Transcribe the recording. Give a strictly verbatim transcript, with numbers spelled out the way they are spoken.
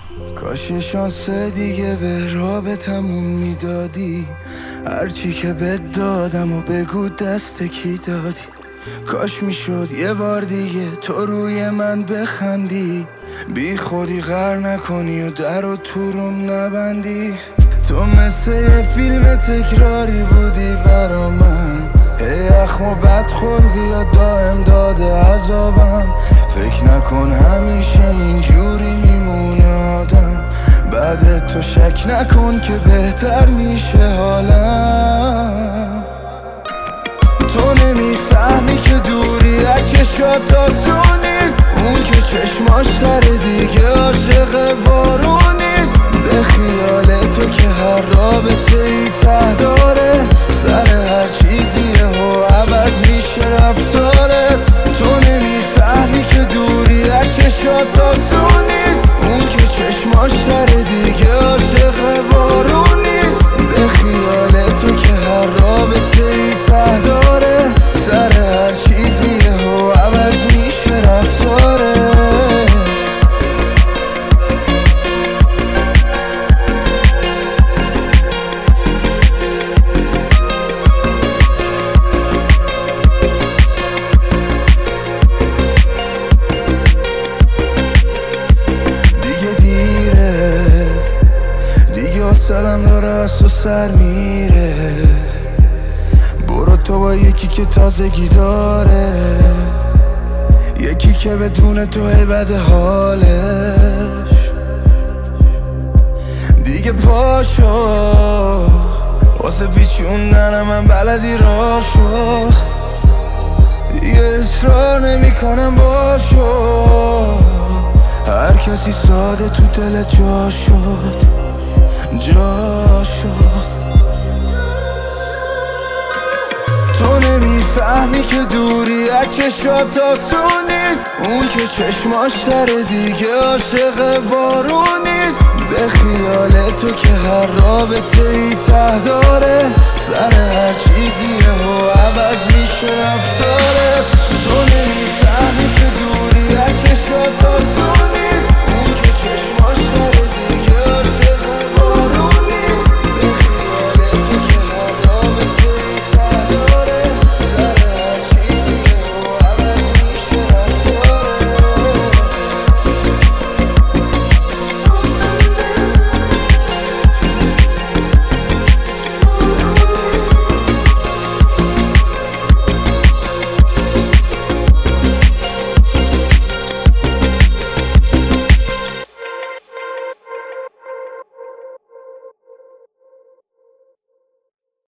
کاش شانس دیگه به رابطمون میدادی، هرچی که بهت دادم و بگو دست کی دادی. کاش میشد یه بار دیگه تو روی من بخندی، بی خودی غر نکنی و در و تو روم نبندی. تو مثل یه فیلم تکراری بودی برا من، هی اخم و بدخلقی یا دائم داده عذابم. فکر نکن همیشه اینجوری میمونه آدم، بعد تو شک نکن که بهتر میشه حالم. تو نمیفهمی که دوری از چشات آسون نیست، اون که چشماش سر دیگه عاشق بارون نیست. به خیال تو که هر رابطه ای ته داره، سر هر چیزیه و عوض میشه رفتارت. تو نمیفهمی که دوری از چشات آسون نیست، اون که چشماش سر دیگه عاشق بارون نیست. به خیال تو که هر رابطه ای ته داره، سر هر چیزیه و عوض میشه رفتارت. سلام داره از تو سر میره، برو تو با یکی که تازگی داره، یکی که بدون تو هیبت حالش. دیگه پاشو واسه پیچوندن من بلدی راشو، دیگه اصرار نمی کنم باشو. هر کسی ساده تو دل جا شد جا شد. تو نمیفهمی که دوری از چشات آسون نیست، اون که چشماش سر دیگه عاشق بارون نیست. به خیال تو که هر رابطه ای ته داره، سر هر چیزیه و عوض میشه رفتارت. تو نمی